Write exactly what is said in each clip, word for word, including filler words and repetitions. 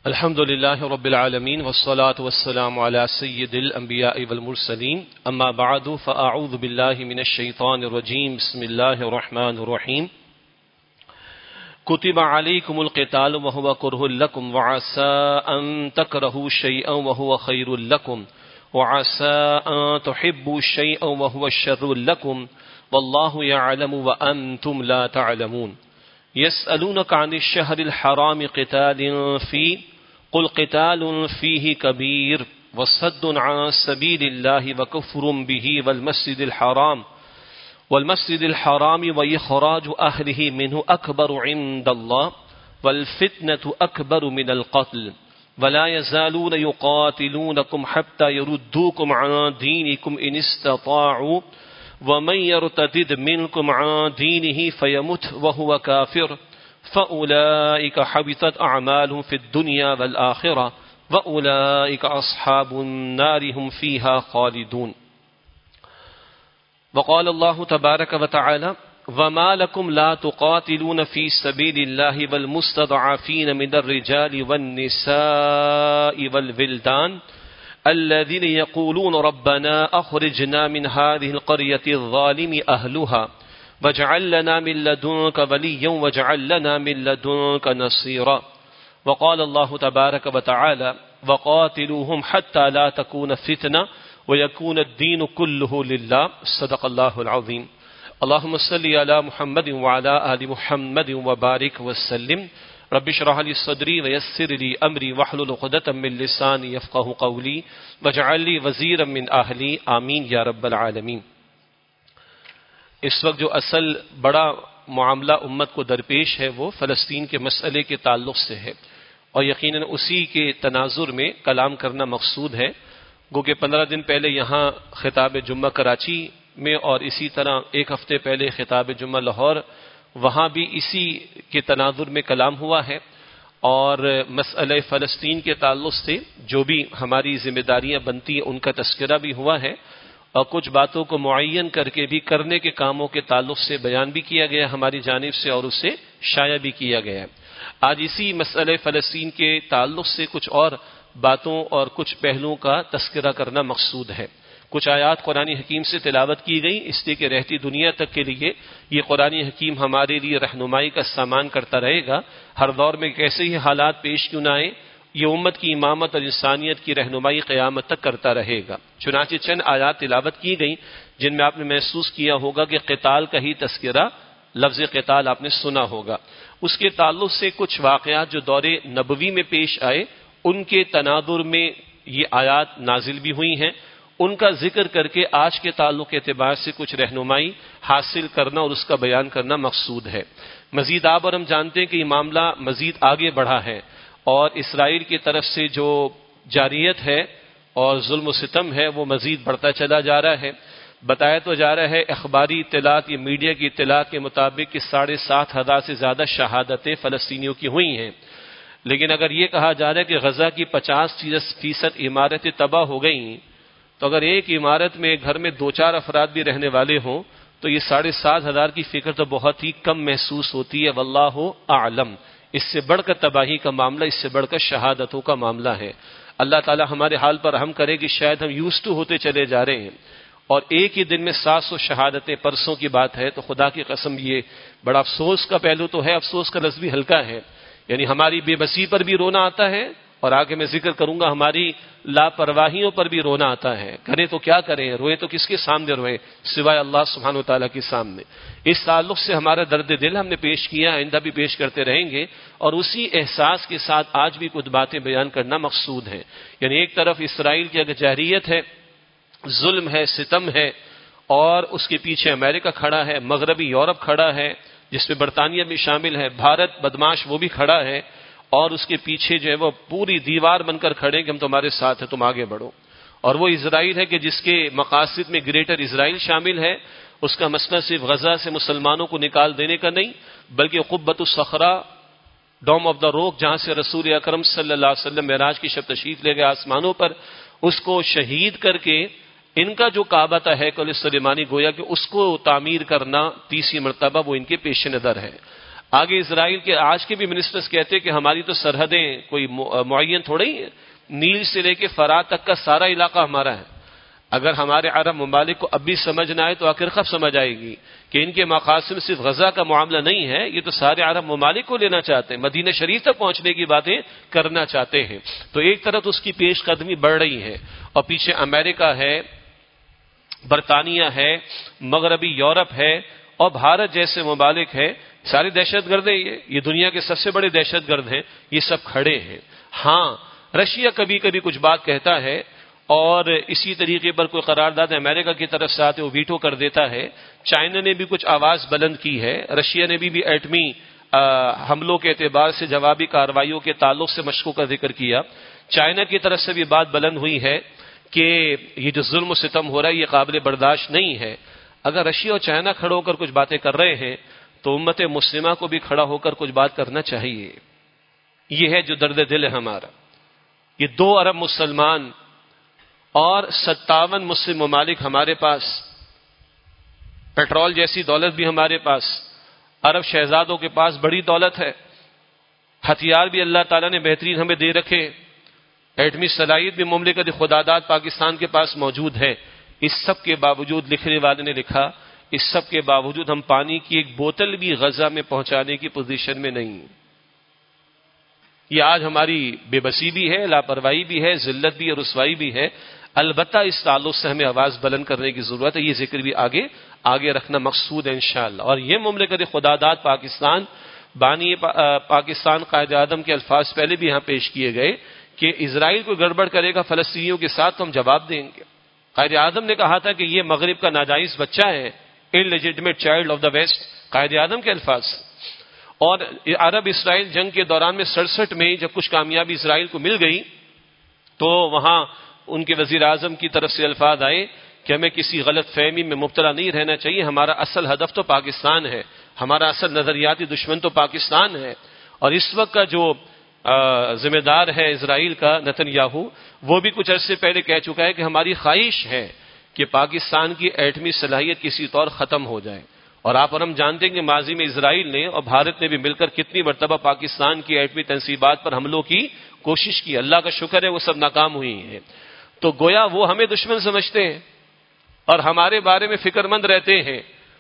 الحمد لله رب العالمين والصلاة والسلام على سيد الأنبياء والمرسلين أما بعد فأعوذ بالله من الشيطان الرجيم بسم الله الرحمن الرحيم كتب عليكم القتال وهو كره لكم وعسى أن تكرهوا شيئا وهو خير لكم وعسى أن تحبوا شيئا وهو شر لكم والله يعلم وأنتم لا تعلمون يسألونك عن الشهر الحرام قتال فيه قل قتال فيه كبير وصد عن سبيل الله وكفر به والمسجد الحرام والمسجد الحرام وإخراج أهله منه أكبر عند الله والفتنة أكبر من القتل ولا يزالون يقاتلونكم حتى يردوكم عن دينكم إن استطاعوا ومن يرتد منكم عن دينه فيمت وهو كافر فأولئك حبطت أعمالهم في الدنيا والآخرة وأولئك أصحاب النار هم فيها خالدون. وقال الله تبارك وتعالى وما لكم لا تقاتلون في سبيل الله والمستضعفين من الرجال والنساء والولدان الذين يقولون ربنا أخرجنا من هذه القرية الظالم أهلها واجعل لنا من لدنك وليا واجعل لنا من لدنك نصيرا. وقال الله تبارك وتعالى وقاتلوهم حتى لا تكون فتنة ويكون الدين كله لله. صدق الله العظيم. اللهم صل على محمد وعلى آل محمد وبارك وسلم. رب اشرح لي صدري ويسر لي امري واحلل عقدة من لساني يفقهوا قولي واجعل لي وزيرا من اهلي آمین یا رب العالمین. اس وقت جو اصل بڑا معاملہ امت کو درپیش ہے وہ فلسطین کے مسئلے کے تعلق سے ہے اور یقیناً اسی کے تناظر میں کلام کرنا مقصود ہے. گو کہ پندرہ دن پہلے یہاں خطاب جمعہ کراچی میں اور اسی طرح ایک ہفتے پہلے خطاب جمعہ لاہور، وہاں بھی اسی کے تناظر میں کلام ہوا ہے اور مسئلہ فلسطین کے تعلق سے جو بھی ہماری ذمہ داریاں بنتی ہیں ان کا تذکرہ بھی ہوا ہے اور کچھ باتوں کو معین کر کے بھی کرنے کے کاموں کے تعلق سے بیان بھی کیا گیا ہماری جانب سے اور اسے شائع بھی کیا گیا ہے. آج اسی مسئلہ فلسطین کے تعلق سے کچھ اور باتوں اور کچھ پہلوؤں کا تذکرہ کرنا مقصود ہے. کچھ آیات قرآن حکیم سے تلاوت کی گئی اس لیے کہ رہتی دنیا تک کے لیے یہ قرآن حکیم ہمارے لیے رہنمائی کا سامان کرتا رہے گا. ہر دور میں کیسے ہی حالات پیش کیوں نہ آئے یہ امت کی امامت اور انسانیت کی رہنمائی قیامت تک کرتا رہے گا. چنانچہ چند آیات تلاوت کی گئی جن میں آپ نے محسوس کیا ہوگا کہ قتال کا ہی تذکرہ، لفظ قتال آپ نے سنا ہوگا. اس کے تعلق سے کچھ واقعات جو دور نبوی میں پیش آئے ان کے تناظر میں یہ آیات نازل بھی ہوئی ہیں، ان کا ذکر کر کے آج کے تعلق کے اعتبار سے کچھ رہنمائی حاصل کرنا اور اس کا بیان کرنا مقصود ہے. مزید آپ اور ہم جانتے ہیں کہ یہ معاملہ مزید آگے بڑھا ہے اور اسرائیل کی طرف سے جو جاریت ہے اور ظلم و ستم ہے وہ مزید بڑھتا چلا جا رہا ہے. بتایا تو جا رہا ہے اخباری اطلاعات یا میڈیا کی اطلاعات کے مطابق کہ ساڑھے سات ہزار سے زیادہ شہادتیں فلسطینیوں کی ہوئی ہیں، لیکن اگر یہ کہا جا رہا ہے کہ غزہ کی پچاس فیصد عمارتیں تباہ ہو گئیں تو اگر ایک عمارت میں گھر میں دو چار افراد بھی رہنے والے ہوں تو یہ ساڑھے سات ہزار کی فکر تو بہت ہی کم محسوس ہوتی ہے. واللہ اعلم. اس سے بڑھ کر تباہی کا معاملہ، اس سے بڑھ کر شہادتوں کا معاملہ ہے. اللہ تعالی ہمارے حال پر رحم کرے کہ شاید ہم یوز ٹو ہوتے چلے جا رہے ہیں اور ایک ہی دن میں سات سو شہادتیں پرسوں کی بات ہے تو خدا کی قسم یہ بڑا افسوس کا پہلو تو ہے. افسوس کا لفظ بھی ہلکا ہے، یعنی ہماری بے بسی پر بھی رونا آتا ہے اور آگے میں ذکر کروں گا ہماری لاپرواہیوں پر بھی رونا آتا ہے. کریں تو کیا کریں، روئے تو کس کے سامنے روئے سوائے اللہ سبحانہ و تعالیٰ کے سامنے. اس تعلق سے ہمارا درد دل ہم نے پیش کیا، آئندہ بھی پیش کرتے رہیں گے اور اسی احساس کے ساتھ آج بھی کچھ باتیں بیان کرنا مقصود ہے. یعنی ایک طرف اسرائیل کی اگر جارحیت ہے، ظلم ہے، ستم ہے اور اس کے پیچھے امریکہ کھڑا ہے، مغربی یورپ کھڑا ہے جس میں برطانیہ بھی شامل ہے، بھارت بدماش وہ بھی کھڑا ہے اور اس کے پیچھے جو ہے وہ پوری دیوار بن کر کھڑے کہ ہم تمہارے ساتھ ہیں، تم آگے بڑھو. اور وہ اسرائیل ہے کہ جس کے مقاصد میں گریٹر اسرائیل شامل ہے. اس کا مسئلہ صرف غزہ سے مسلمانوں کو نکال دینے کا نہیں بلکہ قبۃ الصخرہ، ڈوم آف دا روک، جہاں سے رسول اکرم صلی اللہ علیہ وسلم معراج کی شب تشریف لے گئے آسمانوں پر، اس کو شہید کر کے ان کا جو کعبہ تھا ہیکل سلیمانی گویا کہ اس کو تعمیر کرنا تیسری مرتبہ وہ ان کے پیش نظر ہے. آگے اسرائیل کے آج کے بھی منسٹرز کہتے کہ ہماری تو سرحدیں کوئی معین تھوڑی ہیں، نیل سے لے کے فرات تک کا سارا علاقہ ہمارا ہے۔ اگر ہمارے عرب ممالک کو اب بھی سمجھ نہ آئے تو آخر کب سمجھ آئے گی کہ ان کے مقاصد صرف غزہ کا معاملہ نہیں ہے، یہ تو سارے عرب ممالک کو لینا چاہتے ہیں، مدینہ شریف تک پہنچنے کی باتیں کرنا چاہتے ہیں۔ تو ایک طرف اس کی پیش قدمی بڑھ رہی ہے، اور پیچھے امریکہ ہے، برطانیہ ہے، مغربی یورپ ہے، اور بھارت جیسے ممالک ہے، سارے دہشت گرد ہیں، یہ یہ دنیا کے سب سے بڑے دہشت گرد ہیں، یہ سب کھڑے ہیں۔ ہاں رشیا کبھی کبھی کچھ بات کہتا ہے، اور اسی طریقے پر کوئی قرارداد امریکہ کی طرف سے آتے وہ ویٹو کر دیتا ہے۔ چائنا نے بھی کچھ آواز بلند کی ہے، رشیا نے بھی, بھی ایٹمی حملوں کے اعتبار سے جوابی کارروائیوں کے تعلق سے مشقوں کا ذکر کیا۔ چائنا کی طرف سے بھی بات بلند ہوئی ہے کہ یہ جو ظلم و ستم ہو رہا ہے یہ قابل برداشت نہیں ہے۔ اگر رشیا اور چائنا کھڑے ہو کر کچھ باتیں کر رہے ہیں تو امت مسلمہ کو بھی کھڑا ہو کر کچھ بات کرنا چاہیے۔ یہ ہے جو درد دل ہے ہمارا۔ یہ دو ارب مسلمان اور ستاون مسلم ممالک ہمارے پاس، پیٹرول جیسی دولت بھی ہمارے پاس، عرب شہزادوں کے پاس بڑی دولت ہے، ہتھیار بھی اللہ تعالیٰ نے بہترین ہمیں دے رکھے، ایٹمی صلاحیت بھی مملکت خداداد پاکستان کے پاس موجود ہے۔ اس سب کے باوجود لکھنے والے نے لکھا، اس سب کے باوجود ہم پانی کی ایک بوتل بھی غزہ میں پہنچانے کی پوزیشن میں نہیں۔ یہ آج ہماری بے بسی بھی ہے، لاپرواہی بھی ہے، ذلت بھی اور رسوائی بھی ہے۔ البتہ اس تعلق سے ہمیں آواز بلند کرنے کی ضرورت ہے، یہ ذکر بھی آگے آگے رکھنا مقصود ہے انشاءاللہ۔ اور یہ مملکت خداداد پاکستان، بانی پاکستان قائد اعظم کے الفاظ پہلے بھی یہاں پیش کیے گئے کہ اسرائیل کو گڑبڑ کرے گا فلسطینیوں کے ساتھ تو ہم جواب دیں گے۔ قائد اعظم نے کہا تھا کہ یہ مغرب کا ناجائز بچہ ہے، illegitimate child of the west, Quaid-e-Azam کے الفاظ۔ اور عرب اسرائیل جنگ کے دوران میں سڑسٹھ میں جب کچھ کامیابی اسرائیل کو مل گئی تو وہاں ان کے وزیر اعظم کی طرف سے الفاظ آئے کہ ہمیں کسی غلط فہمی میں مبتلا نہیں رہنا چاہیے، ہمارا اصل ہدف تو پاکستان ہے، ہمارا اصل نظریاتی دشمن تو پاکستان ہے۔ اور اس وقت کا جو ذمہ دار ہے اسرائیل کا نتن یاہو، وہ بھی کچھ عرصے پہلے کہہ چکا ہے کہ ہماری خواہش ہے کہ پاکستان کی ایٹمی صلاحیت کسی طور ختم ہو جائے۔ اور آپ اور ہم جانتے ہیں کہ ماضی میں اسرائیل نے اور بھارت نے بھی مل کر کتنی مرتبہ پاکستان کی ایٹمی تنصیبات پر حملوں کی کوشش کی، اللہ کا شکر ہے وہ سب ناکام ہوئی ہیں۔ تو گویا وہ ہمیں دشمن سمجھتے ہیں اور ہمارے بارے میں فکر مند رہتے ہیں۔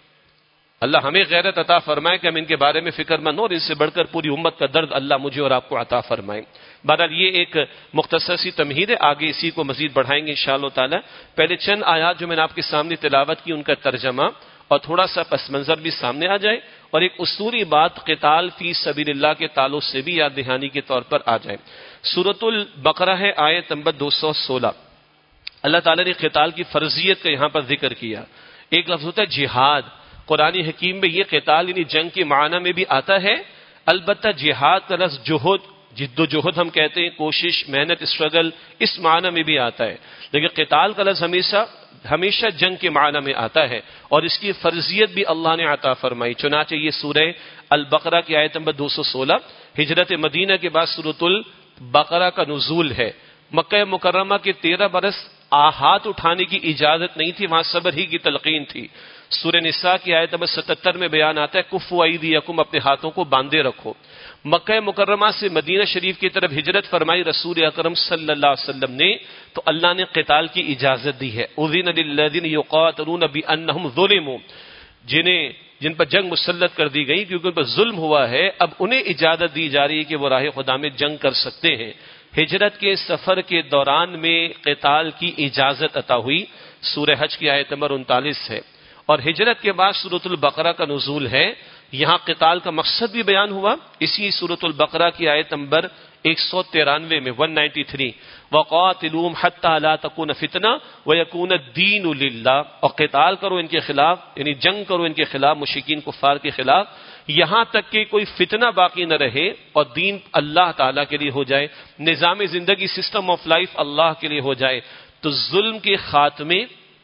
اللہ ہمیں غیرت عطا فرمائے کہ ہم ان کے بارے میں فکر مند ہوں، اور ان سے بڑھ کر پوری امت کا درد اللہ مجھے اور آپ کو عطا فرمائے۔ بہرحال یہ ایک مختصر سی تمہید ہے، آگے اسی کو مزید بڑھائیں گے انشاءاللہ تعالی۔ پہلے چند آیات جو میں نے آپ کے سامنے تلاوت کی ان کا ترجمہ اور تھوڑا سا پس منظر بھی سامنے آ جائے، اور ایک اصولی بات قتال فی سبیل اللہ کے تعلق سے بھی یاد دہانی کے طور پر آ جائے۔ سورۃ البقرہ ہے، آیت نمبر دو سو سولہ۔ اللہ تعالیٰ نے قتال کی فرضیت کا یہاں پر ذکر کیا۔ ایک لفظ ہوتا ہے جہاد، قرآن حکیم میں یہ قتال یعنی جنگ کے معنی میں بھی آتا ہے، البتہ جہاد کا لفظ جہد، جد و جہد ہم کہتے ہیں، کوشش، محنت، اسٹرگل، اس معنی میں بھی آتا ہے، لیکن قتال کا لفظ ہمیشہ ہمیشہ جنگ کے معنی میں آتا ہے، اور اس کی فرضیت بھی اللہ نے عطا فرمائی۔ چنانچہ یہ سورہ البقرہ کی آیت نمبر دو سو سولہ ہجرت مدینہ کے بعد سورۃ البقرہ کا نزول ہے۔ مکہ مکرمہ کے تیرہ برس ہاتھ اٹھانے کی اجازت نہیں تھی، وہاں صبر ہی کی تلقین تھی۔ سورہ نساء کی آیت نمبر ستتر میں بیان آتا ہے کفوا ایدیکم، اپنے ہاتھوں کو باندھے رکھو۔ مکہ مکرمہ سے مدینہ شریف کی طرف ہجرت فرمائی رسول اکرم صلی اللہ علیہ وسلم نے تو اللہ نے قتال کی اجازت دی ہے۔ اذن للذین یقاتلون بانہم ظلموا، جنہیں جن پر جنگ مسلط کر دی گئی کیونکہ ان پر ظلم ہوا ہے، اب انہیں اجازت دی جا رہی ہے کہ وہ راہ خدا میں جنگ کر سکتے ہیں۔ ہجرت کے سفر کے دوران میں قتال کی اجازت عطا ہوئی، سورہ حج کی آیت نمبر انتالیس ہے۔ اور ہجرت کے بعد سورۃ البقرہ کا نزول ہے، یہاں قتال کا مقصد بھی بیان ہوا، اسی سورۃ البقرہ کی آیت نمبر ایک سو ترانوے میں ایک سو ترانوے، وَقَاتِلُوهُمْ حَتَّى لَا تَكُونَ فِتْنَةٌ وَيَكُونَ الدِّينُ لِلَّهِ، اور قتال کرو ان کے خلاف، یعنی جنگ کرو ان کے خلاف، مشرکین کفار کے خلاف، یہاں تک کہ کوئی فتنہ باقی نہ رہے اور دین اللہ تعالیٰ کے لیے ہو جائے، نظام زندگی، سسٹم آف لائف اللہ کے لیے ہو جائے۔ تو ظلم کے خاتمے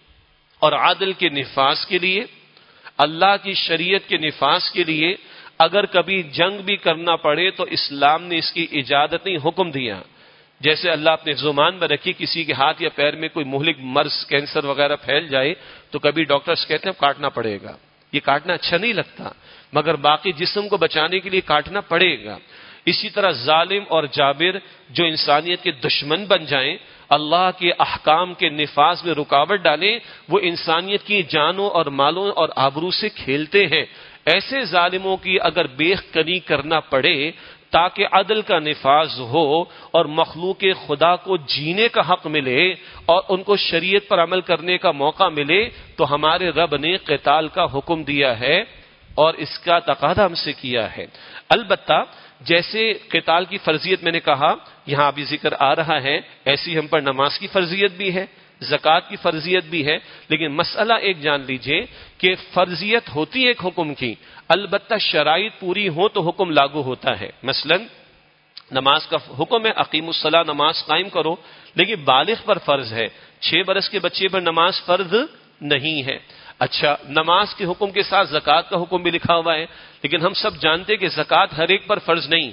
اور عدل کے نفاذ کے لیے، اللہ کی شریعت کے نفاذ کے لیے اگر کبھی جنگ بھی کرنا پڑے تو اسلام نے اس کی اجازت نہیں، حکم دیا۔ جیسے اللہ اپنے زمان میں رکھی کسی کے ہاتھ یا پیر میں کوئی مہلک مرض، کینسر وغیرہ پھیل جائے تو کبھی ڈاکٹرز کہتے ہیں کاٹنا پڑے گا، یہ کاٹنا اچھا نہیں لگتا، مگر باقی جسم کو بچانے کے لیے کاٹنا پڑے گا۔ اسی طرح ظالم اور جابر جو انسانیت کے دشمن بن جائیں، اللہ کے احکام کے نفاذ میں رکاوٹ ڈالیں، وہ انسانیت کی جانوں اور مالوں اور آبرو سے کھیلتے ہیں۔ ایسے ظالموں کی اگر بیخ کنی کرنا پڑے تاکہ عدل کا نفاذ ہو اور مخلوق خدا کو جینے کا حق ملے اور ان کو شریعت پر عمل کرنے کا موقع ملے، تو ہمارے رب نے قتال کا حکم دیا ہے اور اس کا تقاضا ہم سے کیا ہے۔ البتہ جیسے قتال کی فرضیت میں نے کہا یہاں ابھی ذکر آ رہا ہے، ایسی ہم پر نماز کی فرضیت بھی ہے، زکوٰۃ کی فرضیت بھی ہے، لیکن مسئلہ ایک جان لیجئے کہ فرضیت ہوتی ہے ایک حکم کی، البتہ شرائط پوری ہو تو حکم لاگو ہوتا ہے۔ مثلا نماز کا حکم ہے اقیم الصلاۃ، نماز قائم کرو، لیکن بالغ پر فرض ہے، چھ برس کے بچے پر نماز فرض نہیں ہے۔ اچھا، نماز کے حکم کے ساتھ زکوٰۃ کا حکم بھی لکھا ہوا ہے، لیکن ہم سب جانتے کہ زکوٰۃ ہر ایک پر فرض نہیں،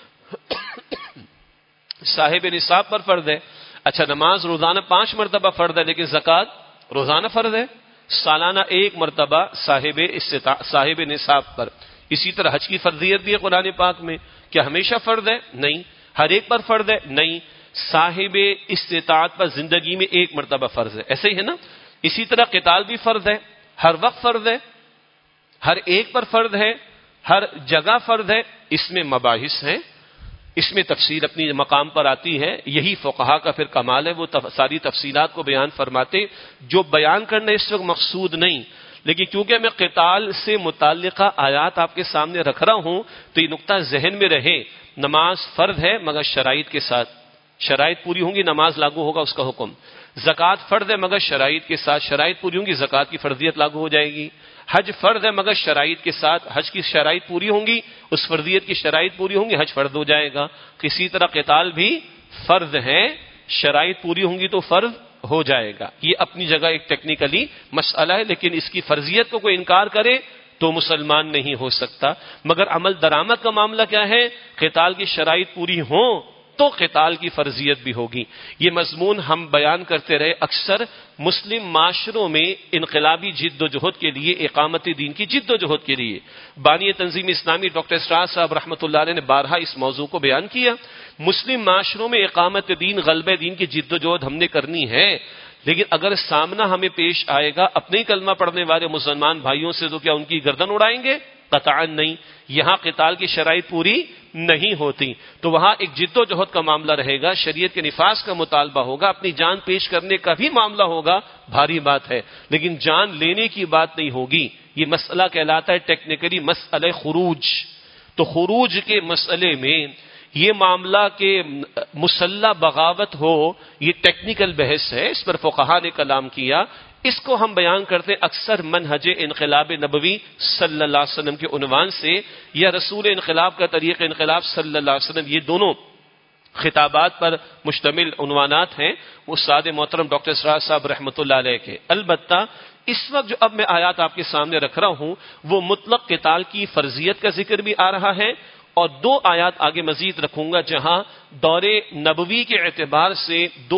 صاحب نصاب پر فرض ہے۔ اچھا، نماز روزانہ پانچ مرتبہ فرض ہے، لیکن زکوٰۃ روزانہ فرض ہے، سالانہ ایک مرتبہ صاحب استطاع صاحب نصاب پر۔ اسی طرح حج کی فرضیت بھی ہے قرآن پاک میں، کیا ہمیشہ فرض ہے؟ نہیں۔ ہر ایک پر فرض ہے؟ نہیں، صاحب استطاعت پر زندگی میں ایک مرتبہ فرض ہے، ایسے ہی ہے نا۔ اسی طرح قتال بھی فرض ہے، ہر وقت فرض ہے، ہر ایک پر فرض ہے، ہر جگہ فرض ہے۔ اس میں مباحث ہیں، اس میں تفصیل اپنی مقام پر آتی ہے، یہی فقہا کا پھر کمال ہے، وہ تف... ساری تفصیلات کو بیان فرماتے، جو بیان کرنا اس وقت مقصود نہیں، لیکن کیونکہ میں قتال سے متعلقہ آیات آپ کے سامنے رکھ رہا ہوں تو یہ نقطہ ذہن میں رہے۔ نماز فرض ہے مگر شرائط کے ساتھ، شرائط پوری ہوں گی نماز لاگو ہوگا اس کا حکم۔ زکوٰۃ فرض ہے مگر شرائط کے ساتھ، شرائط پوری ہوں گی زکوٰۃ کی فرضیت لاگو ہو جائے گی۔ حج فرض ہے مگر شرائط کے ساتھ، حج کی شرائط پوری ہوں گی، اس فرضیت کی شرائط پوری ہوں گی، حج فرض ہو جائے گا۔ کسی طرح قتال بھی فرض ہے، شرائط پوری ہوں گی تو فرض ہو جائے گا۔ یہ اپنی جگہ ایک ٹیکنیکلی مسئلہ ہے، لیکن اس کی فرضیت کو کوئی انکار کرے تو مسلمان نہیں ہو سکتا۔ مگر عمل درآمد کا معاملہ کیا ہے؟ قتال کی شرائط پوری ہوں تو قتال کی فرضیت بھی ہوگی۔ یہ مضمون ہم بیان کرتے رہے، اکثر مسلم معاشروں میں انقلابی جد و جہد کے لیے، اقامت دین کی جد و جہد کے لیے بانی تنظیم اسلامی ڈاکٹر اسرار صاحب رحمۃ اللہ علیہ نے بارہا اس موضوع کو بیان کیا۔ مسلم معاشروں میں اقامت دین، غلبہ دین کی جد و جہد ہم نے کرنی ہے، لیکن اگر سامنا ہمیں پیش آئے گا اپنے ہی کلمہ پڑھنے والے مسلمان بھائیوں سے تو کیا ان کی گردن اڑائیں گے؟ قطعاً نہیں۔ یہاں قتال کی شرائط پوری نہیں ہوتی تو وہاں ایک جد و جہد کا معاملہ رہے گا، شریعت کے نفاذ کا مطالبہ ہوگا، اپنی جان پیش کرنے کا بھی معاملہ ہوگا، بھاری بات ہے، لیکن جان لینے کی بات نہیں ہوگی۔ یہ مسئلہ کہلاتا ہے ٹیکنیکلی مسئلہ خروج۔ تو خروج کے مسئلے میں یہ معاملہ کہ مسلح بغاوت ہو، یہ ٹیکنیکل بحث ہے، اس پر فقہا نے کلام کیا۔ اس کو ہم بیان کرتے ہیں اکثر منہج انقلاب نبوی صلی اللہ علیہ وسلم کے عنوان سے، یا رسول انقلاب کا طریق انقلاب صلی اللہ علیہ وسلم، یہ دونوں خطابات پر مشتمل عنوانات ہیں استاد محترم ڈاکٹر اسرار صاحب رحمۃ اللہ علیہ کے۔ البتہ اس وقت جو اب میں آیات آپ کے سامنے رکھ رہا ہوں وہ مطلق قتال کی فرضیت کا ذکر بھی آ رہا ہے، اور دو آیات آگے مزید رکھوں گا جہاں دور نبوی کے اعتبار سے دو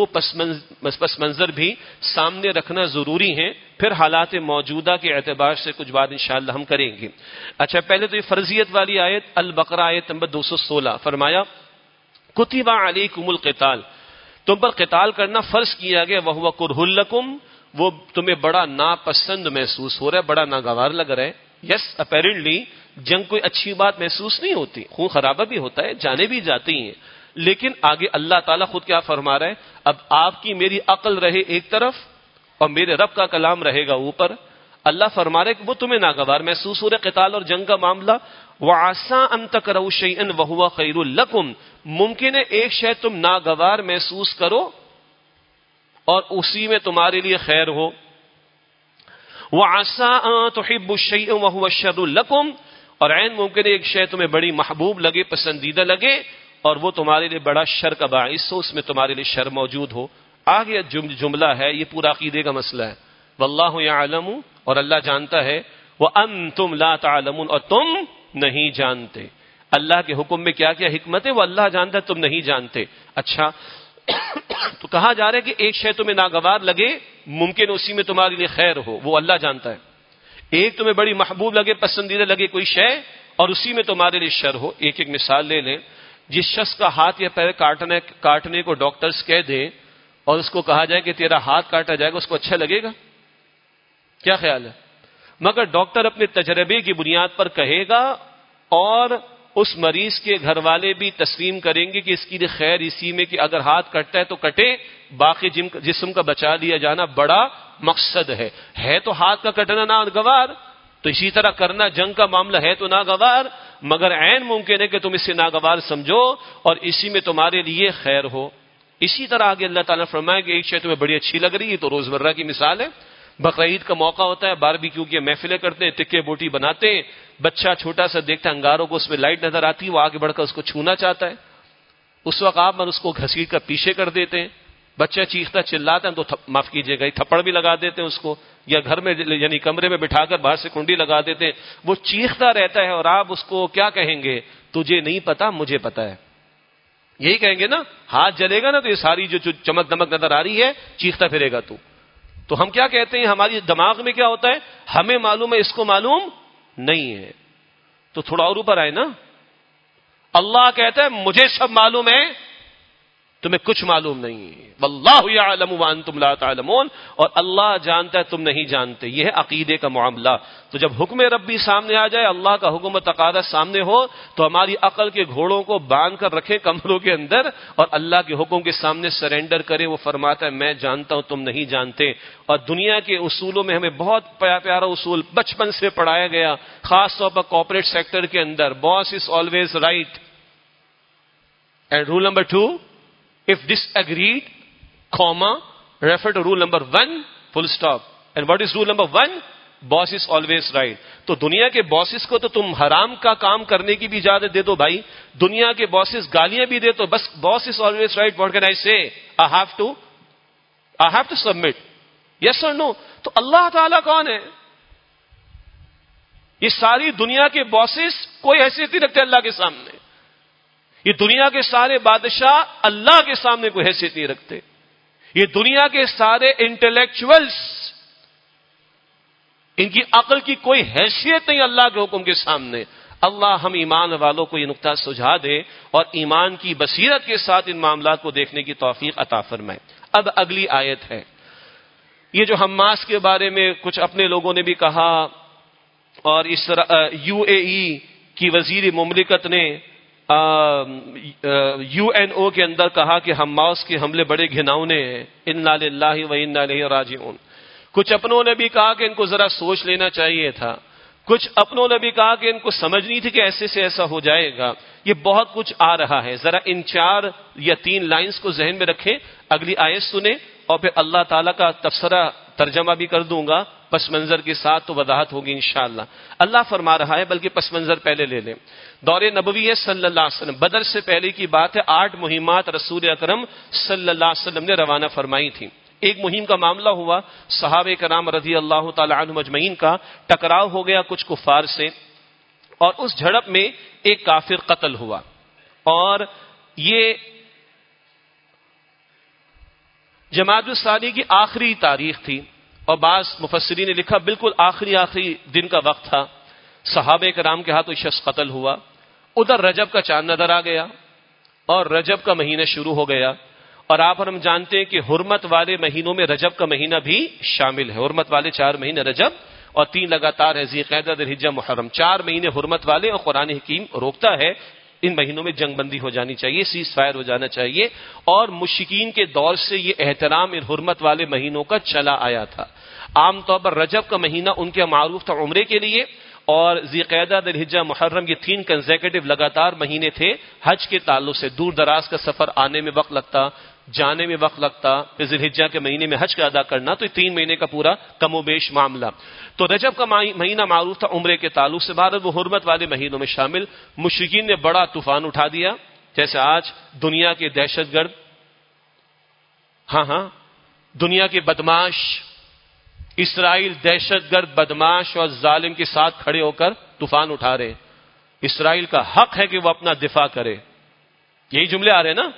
پس منظر بھی سامنے رکھنا ضروری ہے، پھر حالات موجودہ کے اعتبار سے کچھ بات انشاءاللہ ہم کریں گے۔ اچھا، پہلے تو یہ فرضیت والی آیت البقرہ آیت نمبر دو سو سولہ، فرمایا کتب علیکم القتال، تم پر قتال کرنا فرض کیا گیا، وہو کرہ لکم، وہ تمہیں بڑا ناپسند محسوس ہو رہا ہے، بڑا ناگوار لگ رہا ہے۔ یس اپیرنٹلی جنگ کوئی اچھی بات محسوس نہیں ہوتی، خون خرابہ بھی ہوتا ہے، جانیں بھی جاتی ہیں، لیکن آگے اللہ تعالیٰ خود کیا فرما رہا ہے؟ اب آپ کی میری عقل رہے ایک طرف اور میرے رب کا کلام رہے گا اوپر۔ اللہ فرما رہا ہے کہ وہ تمہیں ناگوار محسوس ہو رہا ہے قتال اور جنگ کا معاملہ۔ وَعَسَىٰ أَن تَكْرَهُوا شَيْئًا وَهُوَ خَيْرٌ لَكُمْ، ممکن ہے ایک شے تم ناگوار محسوس کرو اور اسی میں تمہارے لیے خیر ہو۔ وَعَسَىٰ أَن تُحِبُّوا شَيْئًا وَهُوَ شَرٌ لَكُمْ، اور عین ممکن ہے ایک شے تمہیں بڑی محبوب لگے، پسندیدہ لگے، اور وہ تمہارے لیے بڑا شر کا باعث ہو، اس میں تمہارے لیے شر موجود ہو۔ آگے جملہ ہے، یہ پورا عقیدے کا مسئلہ ہے، واللہ یعلم، اور اللہ جانتا ہے، وانتم لا تعلمون، اور تم نہیں جانتے۔ اللہ کے حکم میں کیا کیا حکمت ہے وہ اللہ جانتا ہے، تم نہیں جانتے۔ اچھا تو کہا جا رہا ہے کہ ایک شے تمہیں ناگوار لگے، ممکن اسی میں تمہارے لیے خیر ہو، وہ اللہ جانتا ہے۔ ایک تمہیں بڑی محبوب لگے، پسندیدہ لگے کوئی شے اور اسی میں تمہارے لیے شر ہو. ایک ایک مثال لے لیں. جس شخص کا ہاتھ یا پیر کاٹنے کاٹنے کو ڈاکٹرز کہہ دیں اور اس کو کہا جائے کہ تیرا ہاتھ کاٹا جائے گا، اس کو اچھا لگے گا؟ کیا خیال ہے؟ مگر ڈاکٹر اپنے تجربے کی بنیاد پر کہے گا اور اس مریض کے گھر والے بھی تسلیم کریں گے کہ اس کی خیر اسی میں کہ اگر ہاتھ کٹتا ہے تو کٹے، باقی جسم کا بچا لیا جانا بڑا مقصد ہے. ہے تو ہاتھ کا کٹنا ناگوار، تو اسی طرح کرنا جنگ کا معاملہ ہے تو ناگوار، مگر عین ممکن ہے کہ تم اسے ناگوار سمجھو اور اسی میں تمہارے لیے خیر ہو. اسی طرح آگے اللہ تعالیٰ فرمائے کہ ایک شے تمہیں بڑی اچھی لگ رہی ہے تو روزمرہ کی مثال ہے. بقرعید کا موقع ہوتا ہے، باربیکیو کی محفلیں کرتے ہیں، ٹکے بوٹی بناتے ہیں، بچہ چھوٹا سا دیکھتا ہے انگاروں کو، اس میں لائٹ نظر آتی ہے، وہ آگے بڑھ کر اس کو چھونا چاہتا ہے. اس وقت آپ اس کو گھسیٹ کر پیچھے کر دیتے ہیں. بچہ چیختا چلاتا ہے تو معاف کیجیے گا تھپڑ بھی لگا دیتے ہیں اس کو، یا گھر میں یعنی کمرے میں بٹھا کر باہر سے کنڈی لگا دیتے ہیں. وہ چیختا رہتا ہے اور آپ اس کو کیا کہیں گے؟ تجھے نہیں پتا مجھے پتا ہے. یہی کہیں گے نا. ہاتھ جلے گا نا تو یہ ساری جو چمک دمک نظر آ رہی ہے چیختا پھرے گا تو تو ہم کیا کہتے ہیں؟ ہماری دماغ میں کیا ہوتا ہے؟ ہمیں معلوم ہے اس کو معلوم نہیں ہے. تو تھوڑا اور اوپر آئے نا. اللہ کہتا ہے مجھے سب معلوم ہے، تمہیں کچھ معلوم نہیں. واللہ یعلم وانتم لا تعلمون، اور اللہ جانتا ہے تم نہیں جانتے. یہ ہے عقیدے کا معاملہ. تو جب حکم ربی سامنے آ جائے، اللہ کا حکم و تقاضا سامنے ہو، تو ہماری عقل کے گھوڑوں کو باندھ کر رکھیں کمروں کے اندر اور اللہ کے حکم کے سامنے سرنڈر کریں. وہ فرماتا ہے میں جانتا ہوں تم نہیں جانتے. اور دنیا کے اصولوں میں ہمیں بہت پیارا اصول بچپن سے پڑھایا گیا، خاص طور پر کارپوریٹ سیکٹر کے اندر. Boss is always right. And roll number two, if disagreed, comma, refer to rule number one, full stop. And what is rule number one? Boss is always right. تو دنیا کے باسز کو تو تم حرام کا کام کرنے کی بھی اجازت دے دو بھائی. دنیا کے باسز گالیاں بھی دے تو بس boss is always right. What can I say? I have to, I have to submit. Yes or no? تو اللہ تعالیٰ کون ہے؟ یہ ساری دنیا کے باسز کوئی حیثیت نہیں رکھتے اللہ کے سامنے. یہ دنیا کے سارے بادشاہ اللہ کے سامنے کوئی حیثیت نہیں رکھتے. یہ دنیا کے سارے انٹلیکچوئلز، ان کی عقل کی کوئی حیثیت نہیں اللہ کے حکم کے سامنے. اللہ ہم ایمان والوں کو یہ نقطہ سجھا دے اور ایمان کی بصیرت کے ساتھ ان معاملات کو دیکھنے کی توفیق عطا فرمائے. اب اگلی آیت ہے. یہ جو حماس کے بارے میں کچھ اپنے لوگوں نے بھی کہا اور اس طرح یو اے ای کی وزیر مملکت نے یو این او کے اندر کہا کہ حماس کے حملے بڑے گھناؤنے ہیں. انا للہ و انا الیہ راجعون. کچھ اپنوں نے بھی کہا کہ ان کو ذرا سوچ لینا چاہیے تھا. کچھ اپنوں نے بھی کہا کہ ان کو سمجھ نہیں تھی کہ ایسے سے ایسا ہو جائے گا. یہ بہت کچھ آ رہا ہے. ذرا ان چار یا تین لائنز کو ذہن میں رکھیں. اگلی آیت سنیں اور پھر اللہ تعالیٰ کا تبصرہ ترجمہ بھی کر دوں گا پس منظر کے ساتھ، تو وضاحت ہوگی انشاءاللہ. اللہ فرما رہا ہے، بلکہ پس منظر پہلے لے لیں. دور نبوی صلی اللہ علیہ وسلم، بدر سے پہلے کی بات ہے. آٹھ مہمات رسول اکرم صلی اللہ علیہ وسلم نے روانہ فرمائی تھی. ایک مہم کا معاملہ ہوا، صحابہ کرام رضی اللہ تعالی عنہم اجمعین کا ٹکراؤ ہو گیا کچھ کفار سے، اور اس جھڑپ میں ایک کافر قتل ہوا. اور یہ جمادی الثانی کی آخری تاریخ تھی، اور بعض مفسرین نے لکھا بالکل آخری آخری دن کا وقت تھا. صحابہ کرام کے ہاتھوں شخص قتل ہوا. ادھر رجب کا چاند نظر آ گیا اور رجب کا مہینہ شروع ہو گیا. اور آپ اور ہم جانتے ہیں کہ حرمت والے مہینوں میں رجب کا مہینہ بھی شامل ہے. حرمت والے چار مہینے رجب اور تین لگاتار ہے ذی قعدہ، ذی الحجہ، محرم. چار مہینے حرمت والے، اور قرآن حکیم روکتا ہے ان مہینوں میں جنگ بندی ہو جانی چاہیے، سیز فائر ہو جانا چاہیے. اور مشرکین کے دور سے یہ احترام ان حرمت والے مہینوں کا چلا آیا تھا. عام طور پر رجب کا مہینہ ان کے معروف تھا عمرے کے لیے، اور ذی قعدہ، ذی الحجہ، محرم یہ تین کنزیکٹو لگاتار مہینے تھے حج کے تعلق سے. دور دراز کا سفر آنے میں وقت لگتا، جانے میں وقت لگتا، پھر ذی الحجہ کے مہینے میں حج کا ادا کرنا، تو یہ تین مہینے کا پورا کم و بیش معاملہ. تو رجب کا مہینہ معروف تھا عمرے کے تعلق سے. بھارت وہ حرمت والے مہینوں میں شامل. مشرکین نے بڑا طوفان اٹھا دیا، جیسے آج دنیا کے دہشت گرد، ہاں ہاں دنیا کے بدماش، اسرائیل دہشت گرد، بدماش اور ظالم کے ساتھ کھڑے ہو کر طوفان اٹھا رہے. اسرائیل کا حق ہے کہ وہ اپنا دفاع کرے. یہی جملے آ رہے ہیں نا.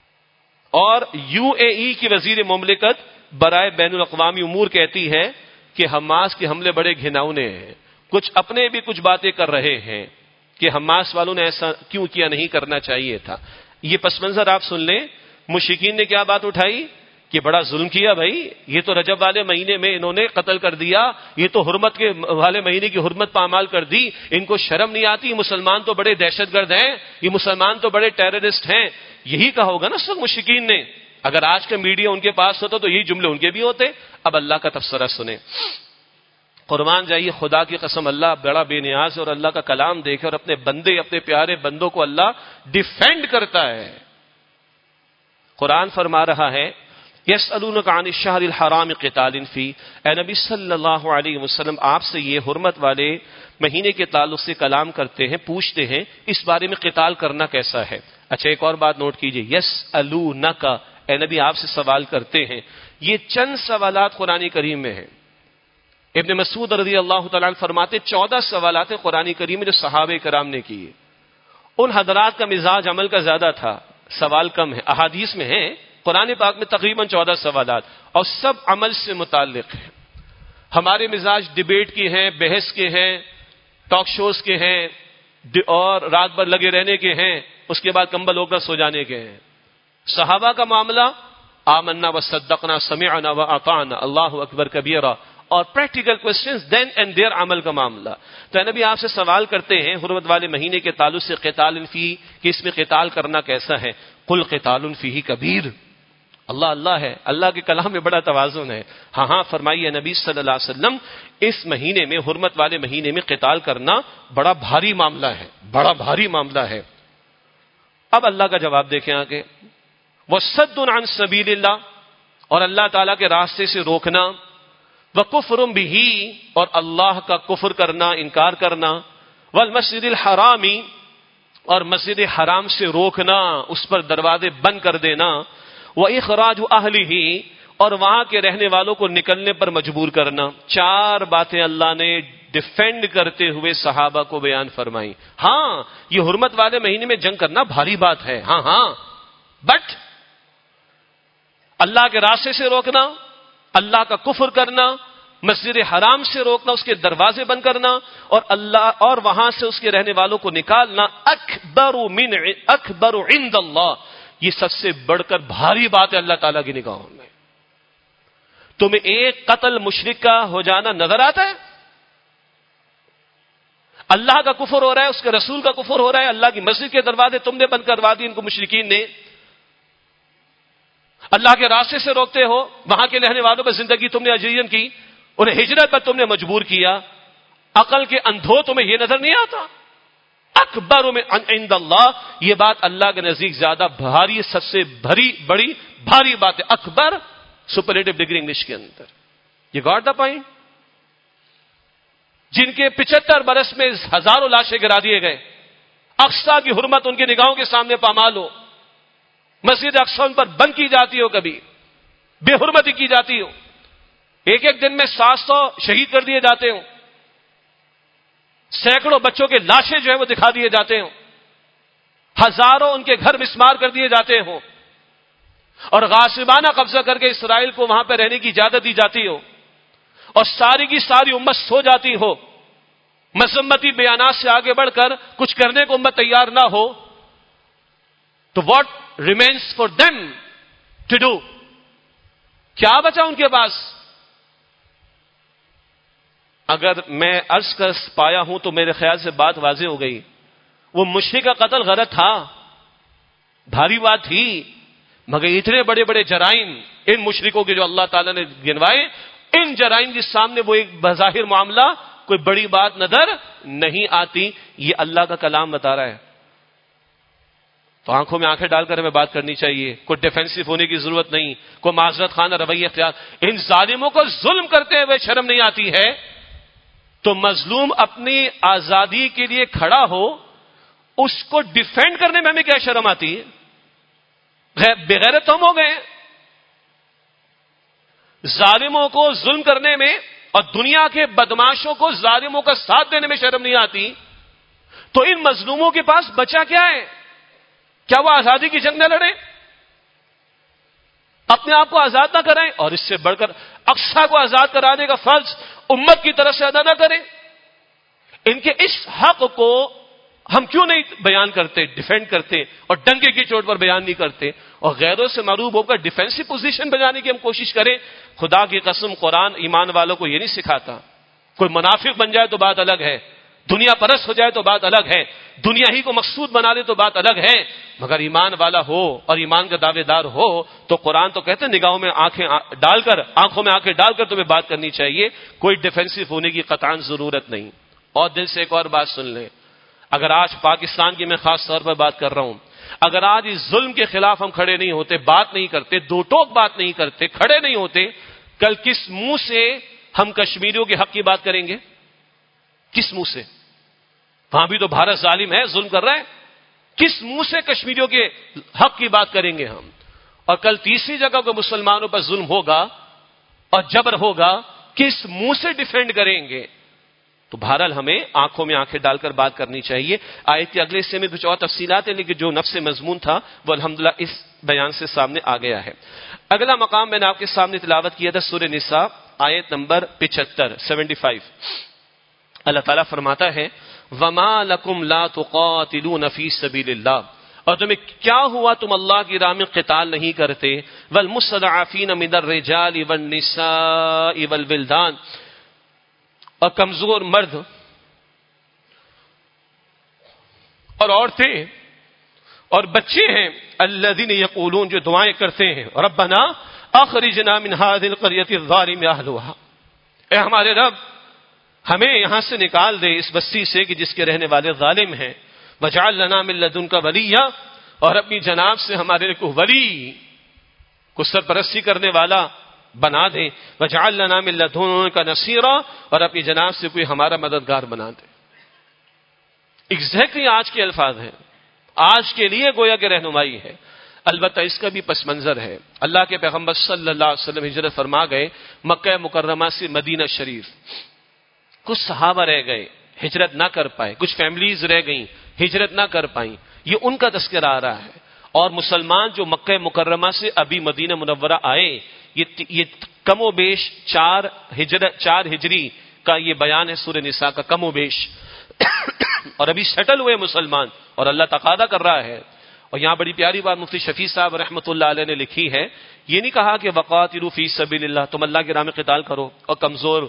اور یو اے ای کی وزیر مملکت برائے بین الاقوامی امور کہتی ہے کہ حماس کے حملے بڑے گھناؤنے ہیں، کچھ اپنے بھی کچھ باتیں کر رہے ہیں کہ حماس والوں نے ایسا کیوں کیا، نہیں کرنا چاہیے تھا۔ یہ پس منظر آپ سن لیں، مشرکین نے کیا بات اٹھائی کہ بڑا ظلم کیا بھائی، یہ تو رجب والے مہینے میں انہوں نے قتل کر دیا، یہ تو حرمت کے والے مہینے کی حرمت پامال کر دی، ان کو شرم نہیں آتی، یہ مسلمان تو بڑے دہشت گرد ہیں، یہ مسلمان تو بڑے ٹیررسٹ ہیں۔ یہی کہا ہوگا نا سب مشرکین نے۔ اگر آج کا میڈیا ان کے پاس ہوتا تو یہی جملے ان کے بھی ہوتے۔ اب اللہ کا تبصرہ سنیں، قربان جائیے، خدا کی قسم اللہ بڑا بے نیاز ہے، اور اللہ کا کلام دیکھے اور اپنے بندے، اپنے پیارے بندوں کو اللہ ڈیفینڈ کرتا ہے۔ قرآن فرما رہا ہے یسألونک عن الشہر الحرام قتال فی، اے نبی صلی اللہ علیہ وسلم آپ سے یہ حرمت والے مہینے کے تعلق سے کلام کرتے ہیں، پوچھتے ہیں اس بارے میں قتال کرنا کیسا ہے۔ اچھا ایک اور بات نوٹ کیجئے، یسألونک، اے نبی آپ سے سوال کرتے ہیں، یہ چند سوالات قرآن کریم میں ہیں۔ ابن مسعود رضی اللہ تعالیٰ عنہ فرماتے چودہ سوالات ہیں قرآن کریم میں جو صحابہ کرام نے کیے۔ ان حضرات کا مزاج عمل کا زیادہ تھا، سوال کم ہے۔ احادیث میں ہیں قرآن پاک میں تقریباً چودہ سوالات، اور سب عمل سے متعلق ہیں۔ ہمارے مزاج ڈبیٹ کے ہیں، بحث کے ہیں، ٹاک شوز کے ہیں، اور رات بھر لگے رہنے کے ہیں، اس کے بعد کمبل اوڑھ کر سو جانے کے ہیں۔ صحابہ کا معاملہ آمنا وصدقنا سمعنا واطعنا اللہ اکبر کبیرہ، اور practical questions then and there, عمل کا معاملہ۔ تو نبی آپ سے سوال کرتے ہیں حرمت والے مہینے کے تعلق سے قتال فی، کہ اس میں قتال کرنا کیسا ہے۔ قل قتال فیہ کبیر، اللہ اللہ ہے، اللہ کے کلام میں بڑا توازن ہے۔ ہاں ہاں فرمائیے نبی صلی اللہ علیہ وسلم، اس مہینے میں، حرمت والے مہینے میں قتال کرنا بڑا بھاری معاملہ ہے، بڑا بھاری معاملہ ہے۔ اب اللہ کا جواب دیکھیں آگے، وَصَدٌّ عَن سَبِيلِ اللَّهِ، اور اللہ تعالیٰ کے راستے سے روکنا، وَكُفْرٌ بِهِ، اور اللہ کا کفر کرنا، انکار کرنا، وَالْمَسْجِدِ الْحَرَامِ، اور مسجد حرام سے روکنا، اس پر دروازے بند کر دینا، وَإِخْرَاجُ أَهْلِهِ، اور وہاں کے رہنے والوں کو نکلنے پر مجبور کرنا۔ چار باتیں اللہ نے ڈیفینڈ کرتے ہوئے صحابہ کو بیان فرمائی۔ ہاں یہ حرمت والے مہینے میں جنگ کرنا بھاری بات ہے، ہاں ہاں، بٹ اللہ کے راستے سے روکنا، اللہ کا کفر کرنا، مسجد حرام سے روکنا، اس کے دروازے بند کرنا، اور اللہ اور وہاں سے اس کے رہنے والوں کو نکالنا، اکبر من اکبر عند اللہ، یہ سب سے بڑھ کر بھاری بات ہے اللہ تعالیٰ کی نگاہوں میں۔ تمہیں ایک قتل مشرک کا ہو جانا نظر آتا ہے؟ اللہ کا کفر ہو رہا ہے، اس کے رسول کا کفر ہو رہا ہے، اللہ کی مسجد کے دروازے تم نے بند کروا دی ان کو مشرکین نے، اللہ کے راستے سے روکتے ہو، وہاں کے رہنے والوں پر زندگی تم نے اجیرن کی، انہیں ہجرت پر تم نے مجبور کیا۔ عقل کے اندھو تمہیں یہ نظر نہیں آتا؟ اکبر من عند اللہ، یہ بات اللہ کے نزدیک زیادہ بھاری، سب سے بڑی بڑی بھاری بات ہے۔ اکبر سپرلیٹو ڈگری انگلش کے اندر، یہ گاٹ دا پوائنٹ۔ جن کے پچہتر برس میں ہزاروں لاشیں گرا دیے گئے، اقصیٰ کی حرمت ان کی نگاہوں کے سامنے پامال ہو، مسجد اقصیٰ ان پر بند کی جاتی ہو، کبھی بے حرمتی کی جاتی ہو، ایک ایک دن میں سات سو شہید کر دیے جاتے ہوں، سینکڑوں بچوں کے لاشیں جو ہیں وہ دکھا دیے جاتے ہوں، ہزاروں ان کے گھر مسمار کر دیے جاتے ہوں، اور غاصبانہ قبضہ کر کے اسرائیل کو وہاں پہ رہنے کی اجازت دی جاتی ہو، اور ساری کی ساری امت سو جاتی ہو، مذمتی بیانات سے آگے بڑھ کر کچھ کرنے کو امت تیار نہ ہو، تو what remains for them to do, کیا بچا ان کے پاس؟ اگر میں عرض کر پایا ہوں تو میرے خیال سے بات واضح ہو گئی۔ وہ مشرک کا قتل غلط تھا، بھاری بات تھی، مگر اتنے بڑے بڑے جرائم ان مشرکوں کے جو اللہ تعالیٰ نے گنوائے، ان جرائم کے سامنے وہ ایک بظاہر معاملہ کوئی بڑی بات نظر نہیں آتی۔ یہ اللہ کا کلام بتا رہا ہے، تو آنکھوں میں آنکھیں ڈال کر ہمیں بات کرنی چاہیے، کوئی ڈیفینسو ہونے کی ضرورت نہیں، کوئی معذرت خانہ رویہ اختیار۔ ان ظالموں کو ظلم کرتے ہوئے شرم نہیں آتی ہے، تو مظلوم اپنی آزادی کے لیے کھڑا ہو، اس کو ڈیفینڈ کرنے میں ہمیں کیا شرم آتی ہے؟ بغیرت ہم ہو گئے، ظالموں کو ظلم کرنے میں اور دنیا کے بدماشوں کو ظالموں کا ساتھ دینے میں شرم نہیں آتی، تو ان مظلوموں کے پاس بچا کیا ہے؟ کیا وہ آزادی کی جنگ نہ لڑیں، اپنے آپ کو آزاد نہ کریں؟ اور اس سے بڑھ کر اقصی کو آزاد کرانے کا فرض امت کی طرف سے ادا نہ کریں؟ ان کے اس حق کو ہم کیوں نہیں بیان کرتے، ڈیفینڈ کرتے اور ڈنکے کی چوٹ پر بیان نہیں کرتے اور غیروں سے معروف ہو کر ڈیفینسو پوزیشن بنانے کی ہم کوشش کریں؟ خدا کی قسم قرآن ایمان والوں کو یہ نہیں سکھاتا. کوئی منافق بن جائے تو بات الگ ہے، دنیا پرست ہو جائے تو بات الگ ہے، دنیا ہی کو مقصود بنا لے تو بات الگ ہے، مگر ایمان والا ہو اور ایمان کا دعوے دار ہو تو قرآن تو کہتے ہیں نگاہوں میں آنکھیں ڈال کر، آنکھوں میں آنکھیں ڈال کر تمہیں بات کرنی چاہیے، کوئی ڈیفینسو ہونے کی قطعاً ضرورت نہیں. اور دل سے ایک اور بات سن لیں، اگر آج پاکستان کی میں خاص طور پر بات کر رہا ہوں، اگر آج اس ظلم کے خلاف ہم کھڑے نہیں ہوتے، بات نہیں کرتے، دو ٹوک بات نہیں کرتے، کھڑے نہیں ہوتے، کل کس منہ سے ہم کشمیریوں کے حق کی بات کریں گے؟ کس منہ سے؟ وہاں بھی تو بھارت ظالم ہے، ظلم کر رہا ہے. کس منہ سے کشمیریوں کے حق کی بات کریں گے ہم؟ اور کل تیسری جگہ کو مسلمانوں پر ظلم ہوگا اور جبر ہوگا، کس منہ سے ڈیفینڈ کریں گے؟ تو بہرحال ہمیں آنکھوں میں آنکھیں ڈال کر بات کرنی چاہیے. آیت کے اگلے حصے میں کچھ اور تفصیلات ہیں، لیکن جو نفس مضمون تھا وہ الحمدللہ اس بیان سے سامنے آ گیا ہے. اگلا مقام میں نے آپ کے سامنے تلاوت کیا تھا سورہ نساء آیت نمبر پچہتر سیونٹی فائیو. اللہ تعالیٰ فرماتا ہے وَمَا لَكُمْ لَا تُقَاتِلُونَ فِي سَبِيلِ اللَّهِ، اور تمہیں کیا ہوا تم اللہ کی راہ میں قتال نہیں کرتے. وَالْمُسْتَضْعَفِينَ مِنَ الرِّجَالِ وَالنِّسَاءِ وَالْوِلْدَانِ، اور کمزور مرد اور عورتیں اور بچے ہیں، الذین یقولون، جو دعائیں کرتے ہیں ربنا اخرجنا من هذه القرية الظالم اهلها، اے ہمارے رب ہمیں یہاں سے نکال دے اس بستی سے کہ جس کے رہنے والے ظالم ہیں. وجعل لنا من لدنک ولیا، اور اپنی جناب سے ہمارے کو ولی، کو سرپرستی کرنے والا بنا دے. وجعل لنا من لدنک نصیرا، اور اپنی جناب سے کوئی ہمارا مددگار بنا دے. ایگزیکٹلی آج کے الفاظ ہیں، آج کے لیے گویا کہ رہنمائی ہے. البتہ اس کا بھی پس منظر ہے. اللہ کے پیغمبر صلی اللہ علیہ وسلم ہجرت فرما گئے مکہ مکرمہ سے مدینہ شریف. کچھ صحابہ رہ گئے، ہجرت نہ کر پائے، کچھ فیملیز رہ گئیں، ہجرت نہ کر پائیں. یہ ان کا تذکرہ آ رہا ہے. اور مسلمان جو مکہ مکرمہ سے ابھی مدینہ منورہ آئے، یہ یہ کم و بیش چار ہجرت چار ہجری کا یہ بیان ہے سورہ نساء کا، کم و بیش. اور ابھی سیٹل ہوئے مسلمان اور اللہ تقاضا کر رہا ہے. اور یہاں بڑی پیاری بات مفتی شفیع صاحب رحمۃ اللہ علیہ نے لکھی ہے، یہ نہیں کہا کہ وقاتلوا فی سبیل اللہ، تم اللہ کی راہ میں قتال کرو اور کمزور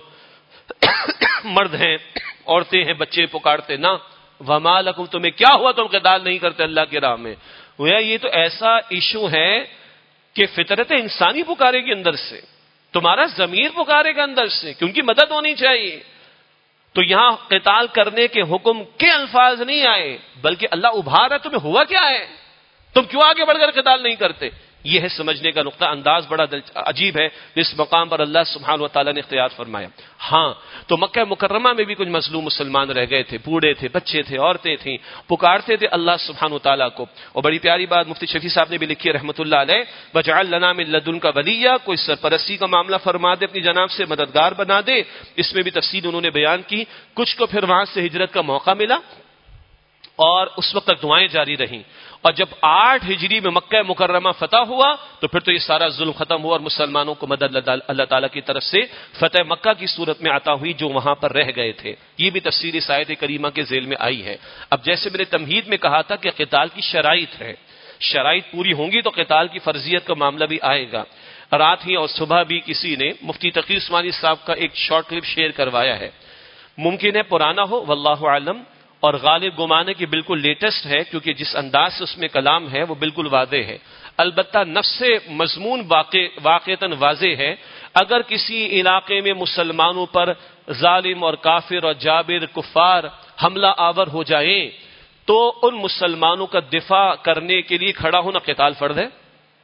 مرد ہیں، عورتیں ہیں، بچے پکارتے نہ. وما لکم، تمہیں کیا ہوا تم قتال نہیں کرتے اللہ کی راہ میں؟ یہ تو ایسا ایشو ہے کہ فطرت انسانی پکارے گی اندر سے، تمہارا ضمیر پکارے گا اندر سے، کیونکہ مدد ہونی چاہیے. تو یہاں قتال کرنے کے حکم کے الفاظ نہیں آئے، بلکہ اللہ ابھار ہے تمہیں ہوا کیا ہے، تم کیوں آگے بڑھ کر قتال نہیں کرتے. یہ ہے سمجھنے کا نقطہ. انداز بڑا عجیب ہے اس مقام پر اللہ سبحانہ و تعالیٰ نے اختیار فرمایا. ہاں تو مکہ مکرمہ میں بھی کچھ مظلوم مسلمان رہ گئے تھے، بوڑھے تھے، بچے تھے، عورتیں تھیں، پکارتے تھے اللہ سبحانہ و تعالیٰ کو. اور بڑی پیاری بات مفتی شفیع صاحب نے بھی لکھی ہے رحمۃ اللہ علیہ، وجعل لنا من لدنک ولیا، کوئی سرپرستی کا معاملہ فرما دے، اپنی جناب سے مددگار بنا دے. اس میں بھی تفصیل انہوں نے بیان کی. کچھ کو پھر وہاں سے ہجرت کا موقع ملا اور اس وقت تک دعائیں جاری رہیں. اور جب آٹھ ہجری میں مکہ مکرمہ فتح ہوا تو پھر تو یہ سارا ظلم ختم ہوا اور مسلمانوں کو مدد اللہ تعالیٰ کی طرف سے فتح مکہ کی صورت میں عطا ہوئی جو وہاں پر رہ گئے تھے. یہ بھی تفسیر اس آیت کریمہ کے ذیل میں آئی ہے. اب جیسے میں نے تمہید میں کہا تھا کہ قتال کی شرائط ہے، شرائط پوری ہوں گی تو قتال کی فرضیت کا معاملہ بھی آئے گا. رات ہی اور صبح بھی کسی نے مفتی تقی عثمانی صاحب کا ایک شارٹ کلپ شیئر کروایا ہے. ممکن ہے پرانا ہو، واللہ عالم، اور غالب گمان ہے کہ بالکل لیٹسٹ ہے، کیونکہ جس انداز سے اس میں کلام ہے وہ بالکل واضح ہے. البتہ نفس مضمون واقع واقعتاً واضح ہے. اگر کسی علاقے میں مسلمانوں پر ظالم اور کافر اور جابر کفار حملہ آور ہو جائیں تو ان مسلمانوں کا دفاع کرنے کے لیے کھڑا ہونا قتال فرض ہے،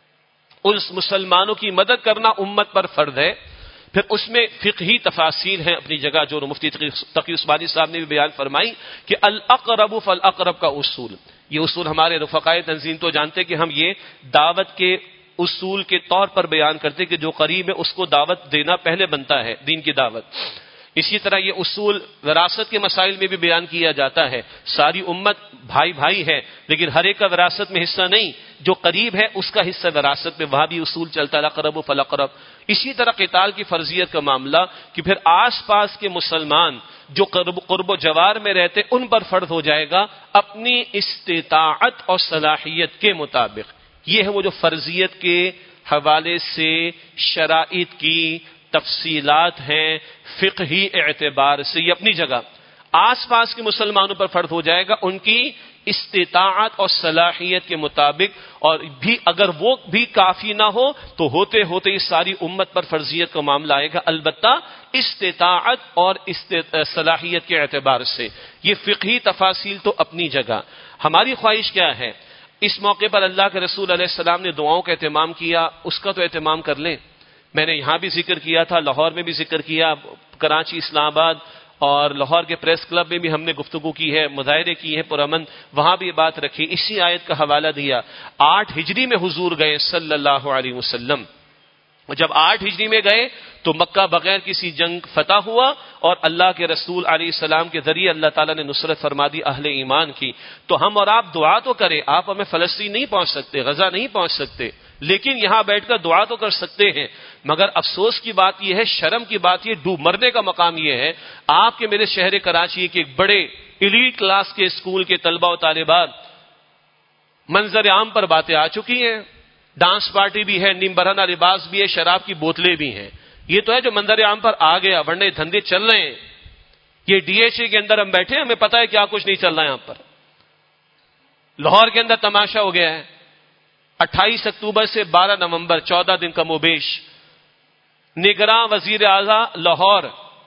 ان مسلمانوں کی مدد کرنا امت پر فرض ہے. پھر اس میں فقہی تفاصیل ہیں اپنی جگہ جو مفتی تقی عثمانی صاحب نے بھی بیان فرمائی کہ الاقرب فالاقرب کا اصول، یہ اصول ہمارے رفقائے تنظیم تو جانتے کہ ہم یہ دعوت کے اصول کے طور پر بیان کرتے کہ جو قریب ہے اس کو دعوت دینا پہلے بنتا ہے، دین کی دعوت. اسی طرح یہ اصول وراثت کے مسائل میں بھی بیان کیا جاتا ہے. ساری امت بھائی بھائی ہے لیکن ہر ایک کا وراثت میں حصہ نہیں، جو قریب ہے اس کا حصہ وراثت میں، وہاں بھی اصول چلتا ہے الاقرب فالاقرب. اسی طرح قتال کی فرضیت کا معاملہ کہ پھر آس پاس کے مسلمان جو قرب قرب و جوار میں رہتے ان پر فرض ہو جائے گا اپنی استطاعت اور صلاحیت کے مطابق. یہ ہے وہ جو فرضیت کے حوالے سے شرائط کی تفصیلات ہیں فقہی اعتبار سے. یہ اپنی جگہ آس پاس کے مسلمانوں پر فرض ہو جائے گا ان کی استطاعت اور صلاحیت کے مطابق، اور بھی اگر وہ بھی کافی نہ ہو تو ہوتے ہوتے اس ساری امت پر فرضیت کا معاملہ آئے گا، البتہ استطاعت اور صلاحیت کے اعتبار سے. یہ فقہی تفاصیل تو اپنی جگہ. ہماری خواہش کیا ہے؟ اس موقع پر اللہ کے رسول علیہ السلام نے دعاؤں کا اہتمام کیا، اس کا تو اہتمام کر لیں. میں نے یہاں بھی ذکر کیا تھا، لاہور میں بھی ذکر کیا، کراچی، اسلام آباد اور لاہور کے پریس کلب میں بھی ہم نے گفتگو کی ہے، مظاہرے کی ہے پرامن، وہاں بھی بات رکھی. اسی آیت کا حوالہ دیا. آٹھ ہجری میں حضور گئے صلی اللہ علیہ وسلم. جب آٹھ ہجری میں گئے تو مکہ بغیر کسی جنگ فتح ہوا اور اللہ کے رسول علیہ السلام کے ذریعے اللہ تعالیٰ نے نصرت فرما دی اہل ایمان کی. تو ہم اور آپ دعا تو کریں. آپ ہمیں فلسطین نہیں پہنچ سکتے، غزہ نہیں پہنچ سکتے، لیکن یہاں بیٹھ کر دعا تو کر سکتے ہیں. مگر افسوس کی بات یہ ہے، شرم کی بات یہ، ڈوب مرنے کا مقام یہ ہے آپ کے میرے شہر کراچی کے ایک بڑے ایلیٹ کلاس کے اسکول کے طلبہ و طالبات منظر عام پر باتیں آ چکی ہیں. ڈانس پارٹی بھی ہے، نیم برہنہ لباس بھی ہے، شراب کی بوتلیں بھی ہیں. یہ تو ہے جو منظر عام پر آ گیا، ورنہ دھندے چل رہے ہیں. یہ ڈی ایچ اے کے اندر ہم بیٹھے ہیں، ہمیں پتہ ہے کیا کچھ نہیں چل رہا ہے یہاں پر. لاہور کے اندر تماشا ہو گیا ہے. اٹھائیس اکتوبر سے بارہ نومبر چودہ دن کم و بیش نگراں وزیر اعظم لاہور،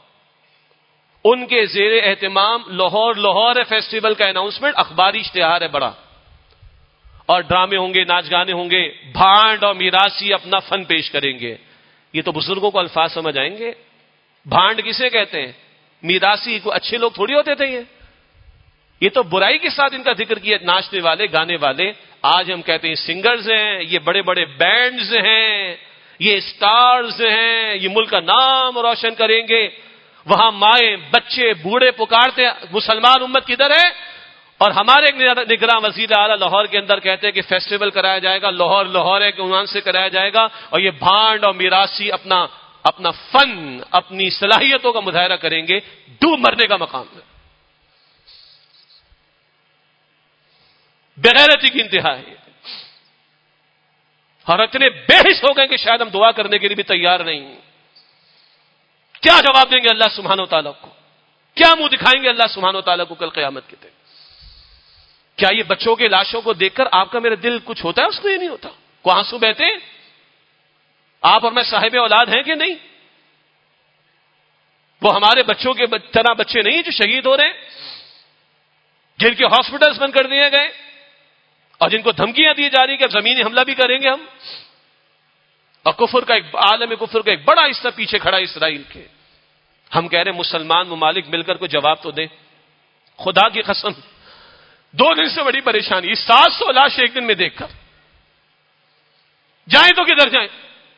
ان کے زیر اہتمام لاہور لاہور فیسٹیول کا اناؤنسمنٹ، اخباری اشتہار ہے بڑا، اور ڈرامے ہوں گے، ناچ گانے ہوں گے، بھانڈ اور میراثی اپنا فن پیش کریں گے. یہ تو بزرگوں کو الفاظ سمجھ آئیں گے. بھانڈ کسے کہتے ہیں؟ میراثی کو اچھے لوگ تھوڑی ہوتے تھے. یہ یہ تو برائی کے ساتھ ان کا ذکر کیا. ناچنے والے، گانے والے، آج ہم کہتے ہیں سنگرز ہیں، یہ بڑے بڑے بینڈز ہیں، یہ سٹارز ہیں، یہ ملک کا نام روشن کریں گے. وہاں مائیں بچے بوڑھے پکارتے ہیں مسلمان امت کدھر ہے؟ اور ہمارے نگراں وزیر اعلیٰ لاہور کے اندر کہتے ہیں کہ فیسٹیول کرایا جائے گا، لاہور لاہور ہے کہ عنوان سے کرایا جائے گا، اور یہ بھانڈ اور میراثی اپنا اپنا فن، اپنی صلاحیتوں کا مظاہرہ کریں گے. ڈوب مرنے کا مقام ہے، بغیرتی کی انتہا ہے. اور اتنے بے حس ہو گئے کہ شاید ہم دعا کرنے کے لیے بھی تیار نہیں. کیا جواب دیں گے اللہ سبحانہ و تعالیٰ کو؟ کیا منہ دکھائیں گے اللہ سبحانہ و تعالیٰ کو کل قیامت کے دن؟ کیا یہ بچوں کے لاشوں کو دیکھ کر آپ کا میرا دل کچھ ہوتا ہے؟ اس کو یہ نہیں ہوتا. کو آنسو بہتے ہیں؟ آپ اور میں صاحب اولاد ہیں کہ نہیں؟ وہ ہمارے بچوں کے طرح بچے نہیں جو شہید ہو رہے ہیں، جن کے ہاسپٹلز بند کر دیے گئے اور جن کو دھمکیاں دی جا رہی کہ اب زمینی حملہ بھی کریں گے ہم. اور کفر کا ایک عالم کفر کا ایک بڑا حصہ پیچھے کھڑا ہے اسرائیل کے. ہم کہہ رہے ہیں مسلمان ممالک مل کر کوئی جواب تو دیں. خدا کی قسم دو دن سے بڑی پریشانی، سات سو لاش ایک دن میں دیکھ کر جائیں تو کدھر جائیں؟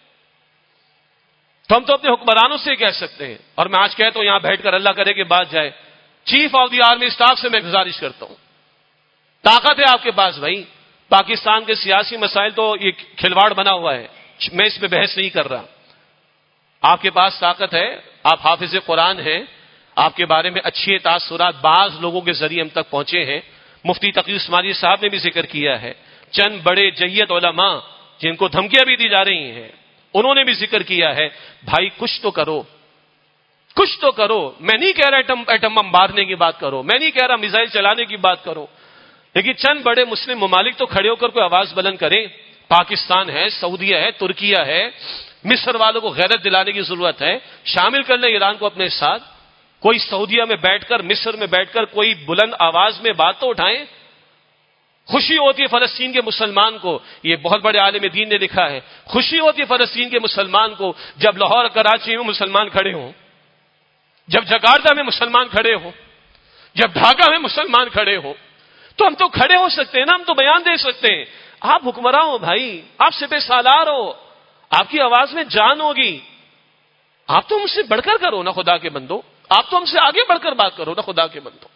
تو ہم تو اپنے حکمرانوں سے کہہ سکتے ہیں، اور میں آج کہتا ہوں یہاں بیٹھ کر اللہ کرے کہ بات جائے، chief of the army staff سے میں گزارش کرتا ہوں، طاقت ہے آپ کے پاس بھائی. پاکستان کے سیاسی مسائل تو یہ کھلواڑ بنا ہوا ہے، میں اس پہ بحث نہیں کر رہا. آپ کے پاس طاقت ہے، آپ حافظ قرآن ہیں، آپ کے بارے میں اچھے تاثرات بعض لوگوں کے ذریعے ہم تک پہنچے ہیں. مفتی تقی عثمانی صاحب نے بھی ذکر کیا ہے. چند بڑے جیت علماء جن کو دھمکیاں بھی دی جا رہی ہیں انہوں نے بھی ذکر کیا ہے. بھائی کچھ تو کرو، کچھ تو کرو. میں نہیں کہہ رہا ایٹم ایٹم بم مارنے کی بات کرو، میں نہیں کہہ رہا میزائل چلانے کی بات کرو، لیکن چند بڑے مسلم ممالک تو کھڑے ہو کر کوئی آواز بلند کریں. پاکستان ہے، سعودیہ ہے، ترکیہ ہے، مصر والوں کو غیرت دلانے کی ضرورت ہے، شامل کر لیں ایران کو اپنے ساتھ. کوئی سعودیہ میں بیٹھ کر، مصر میں بیٹھ کر کوئی بلند آواز میں بات تو اٹھائیں. خوشی ہوتی ہے فلسطین کے مسلمان کو، یہ بہت بڑے عالم دین نے لکھا ہے، خوشی ہوتی ہے فلسطین کے مسلمان کو جب لاہور کراچی میں مسلمان کھڑے ہوں، جب جکارتہ میں مسلمان کھڑے ہوں، جب ڈھاکہ میں مسلمان کھڑے ہوں. تو ہم تو کھڑے ہو سکتے ہیں نا، ہم تو بیان دے سکتے ہیں. آپ حکمراں ہو بھائی، آپ سپہ سالار ہو، آپ کی آواز میں جان ہوگی. آپ تو مجھ سے بڑھ کر کرو نا خدا کے بندو. آپ تو ہم سے آگے بڑھ کر بات کرو نا خدا کے بندو.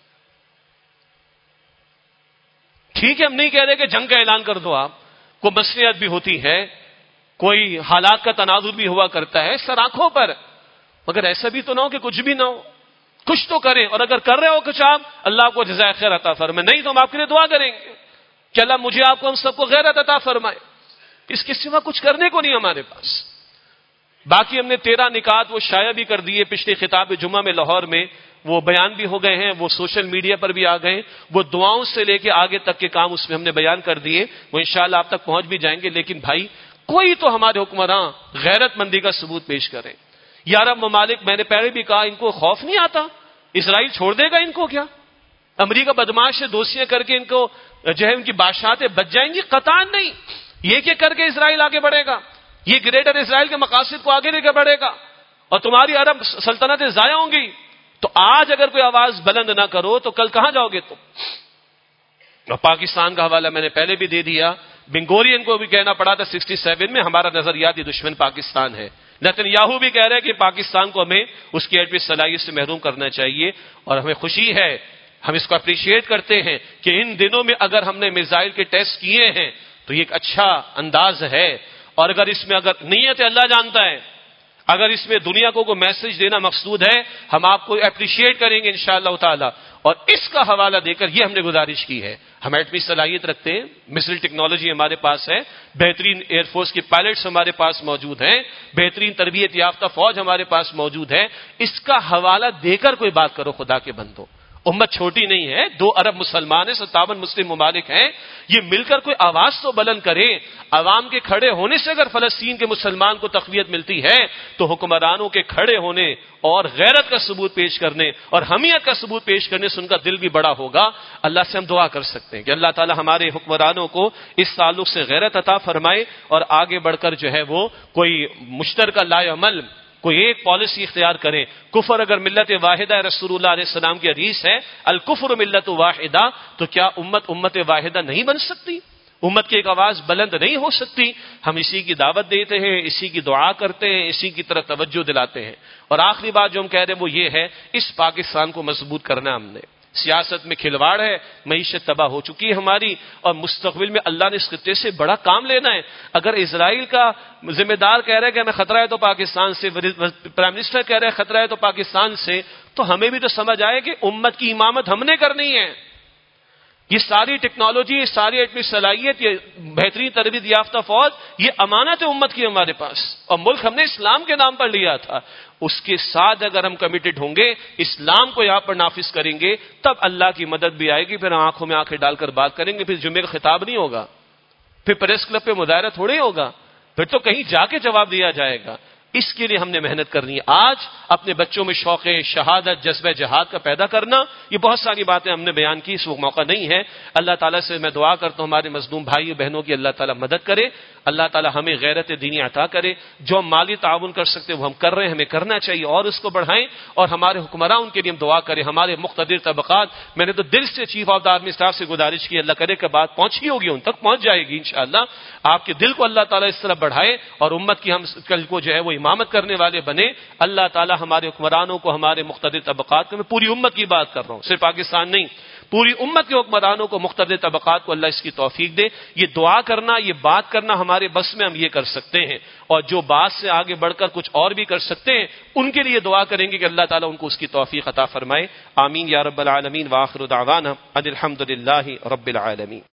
ٹھیک ہے ہم نہیں کہہ رہے کہ جنگ کا اعلان کر دو، آپ کوئی مصلحت بھی ہوتی ہے، کوئی حالات کا تناظر بھی ہوا کرتا ہے سر آنکھوں پر، مگر ایسا بھی تو نہ ہو کہ کچھ بھی نہ ہو، کچھ تو کریں. اور اگر کر رہے ہو کچھ آپ، اللہ کو جزائے خیر عطا فرمائے، نہیں تو ہم آپ کے لیے دعا کریں گے کہ اللہ مجھے آپ کو ہم سب کو غیرت عطا فرمائے. اس کے سوا کچھ کرنے کو نہیں ہمارے پاس. باقی ہم نے تیرہ نکات وہ شائع بھی کر دیے پچھلے خطاب جمعہ میں لاہور میں، وہ بیان بھی ہو گئے ہیں، وہ سوشل میڈیا پر بھی آ گئے، وہ دعاؤں سے لے کے آگے تک کے کام اس میں ہم نے بیان کر دیے، وہ انشاءاللہ آپ تک پہنچ بھی جائیں گے. لیکن بھائی کوئی تو ہمارے حکمراں غیرت مندی کا ثبوت پیش کریں. یا عرب ممالک، میں نے پہلے بھی کہا، ان کو خوف نہیں آتا اسرائیل چھوڑ دے گا ان کو کیا؟ امریکہ بدماش سے دوستیاں کر کے ان کو جو ہے ان کی بادشاہتیں بچ جائیں گی؟ قطعاً نہیں. یہ کہ کر کے اسرائیل آگے بڑھے گا، یہ گریٹر اسرائیل کے مقاصد کو آگے لے کے بڑھے گا اور تمہاری عرب سلطنتیں ضائع ہوں گی. تو آج اگر کوئی آواز بلند نہ کرو تو کل کہاں جاؤ گے تم؟ اور پاکستان کا حوالہ میں نے پہلے بھی دے دیا، بنگورین کو بھی کہنا پڑا تھا سکسٹی سیون میں ہمارا نظریاتی دشمن پاکستان ہے. نیتن یاہو بھی کہہ رہے کہ پاکستان کو ہمیں اس کی ایٹمی صلاحیت سے محروم کرنا چاہیے. اور ہمیں خوشی ہے، ہم اس کو اپریشیٹ کرتے ہیں کہ ان دنوں میں اگر ہم نے میزائل کے ٹیسٹ کیے ہیں تو یہ ایک اچھا انداز ہے. اور اگر اس میں اگر نیت اللہ جانتا ہے، اگر اس میں دنیا کو کوئی میسج دینا مقصود ہے، ہم آپ کو اپریشیٹ کریں گے انشاءاللہ تعالی. اور اس کا حوالہ دے کر یہ ہم نے گزارش کی ہے، ہم ایٹمی صلاحیت رکھتے ہیں، مسل ٹیکنالوجی ہمارے پاس ہے، بہترین ایئر فورس کے پائلٹس ہمارے پاس موجود ہیں، بہترین تربیت یافتہ فوج ہمارے پاس موجود ہے. اس کا حوالہ دے کر کوئی بات کرو خدا کے بندو. امت چھوٹی نہیں ہے، دو ارب مسلمان ہیں، ستاون مسلم ممالک ہیں، یہ مل کر کوئی آواز تو بلند کرے. عوام کے کھڑے ہونے سے اگر فلسطین کے مسلمان کو تقویت ملتی ہے تو حکمرانوں کے کھڑے ہونے اور غیرت کا ثبوت پیش کرنے اور حمیت کا ثبوت پیش کرنے سے ان کا دل بھی بڑا ہوگا. اللہ سے ہم دعا کر سکتے ہیں کہ اللہ تعالی ہمارے حکمرانوں کو اس تعلق سے غیرت عطا فرمائے اور آگے بڑھ کر جو ہے وہ کوئی مشترکہ لائے عمل، کوئی ایک پالیسی اختیار کریں. کفر اگر ملت واحدہ رسول اللہ علیہ السلام کی حدیث ہے الکفر ملت واحدہ، تو کیا امت امت واحدہ نہیں بن سکتی؟ امت کی ایک آواز بلند نہیں ہو سکتی؟ ہم اسی کی دعوت دیتے ہیں، اسی کی دعا کرتے ہیں، اسی کی طرف توجہ دلاتے ہیں. اور آخری بات جو ہم کہہ رہے ہیں وہ یہ ہے، اس پاکستان کو مضبوط کرنا. ہم نے سیاست میں کھلواڑ ہے، معیشت تباہ ہو چکی ہے ہماری، اور مستقبل میں اللہ نے اس خطے سے بڑا کام لینا ہے. اگر اسرائیل کا ذمہ دار کہہ رہے کہ ہمیں خطرہ ہے تو پاکستان سے، پرائم منسٹر کہہ رہے خطرہ ہے تو پاکستان سے، تو ہمیں بھی تو سمجھ آئے کہ امت کی امامت ہم نے کرنی ہے. یہ ساری ٹیکنالوجی، یہ ساری ایٹمی صلاحیت، یہ بہترین تربیت یافتہ فوج، یہ امانت ہے امت کی ہمارے پاس، اور ملک ہم نے اسلام کے نام پر لیا تھا. اس کے ساتھ اگر ہم کمیٹڈ ہوں گے، اسلام کو یہاں پر نافذ کریں گے، تب اللہ کی مدد بھی آئے گی. پھر ہم آنکھوں میں آنکھیں ڈال کر بات کریں گے، پھر جمعے کا خطاب نہیں ہوگا، پھر پریس کلب پہ مظاہرہ تھوڑے ہوگا، پھر تو کہیں جا کے جواب دیا جائے گا. اس کے لیے ہم نے محنت کرنی ہے. آج اپنے بچوں میں شوق شہادت، جذبہ جہاد کا پیدا کرنا، یہ بہت ساری باتیں ہم نے بیان کی، اس وقت موقع نہیں ہے. اللہ تعالیٰ سے میں دعا کرتا ہوں ہمارے مظلوم بھائی بہنوں کی اللہ تعالیٰ مدد کرے، اللہ تعالیٰ ہمیں غیرت دینی عطا کرے. جو ہم مالی تعاون کر سکتے وہ ہم کر رہے ہیں، ہمیں کرنا چاہیے اور اس کو بڑھائیں. اور ہمارے حکمراں ان کے لیے ہم دعا کریں، ہمارے مقتدر طبقات. میں نے تو دل سے chief of the army staff سے گزارش کی، اللہ کرے کہ بات پہنچی ہوگی، ان تک پہنچ جائے گی انشاءاللہ. آپ کے دل کو اللہ تعالیٰ اس طرح بڑھائے اور امت کی ہم کل کو جو ہے وہ امامت کرنے والے بنے. اللہ تعالیٰ ہمارے حکمرانوں کو، ہمارے مقتدر طبقات کو، میں پوری امت کی بات کر رہا ہوں، صرف پاکستان نہیں، پوری امت کے حکمرانوں کو، مقتدر طبقات کو اللہ اس کی توفیق دے. یہ دعا کرنا، یہ بات کرنا ہمارے بس میں، ہم یہ کر سکتے ہیں. اور جو بات سے آگے بڑھ کر کچھ اور بھی کر سکتے ہیں ان کے لیے دعا کریں گے کہ اللہ تعالیٰ ان کو اس کی توفیق عطا فرمائے. آمین یا رب العالمین. وآخر دعوانا ان الحمد للہ رب العالمین.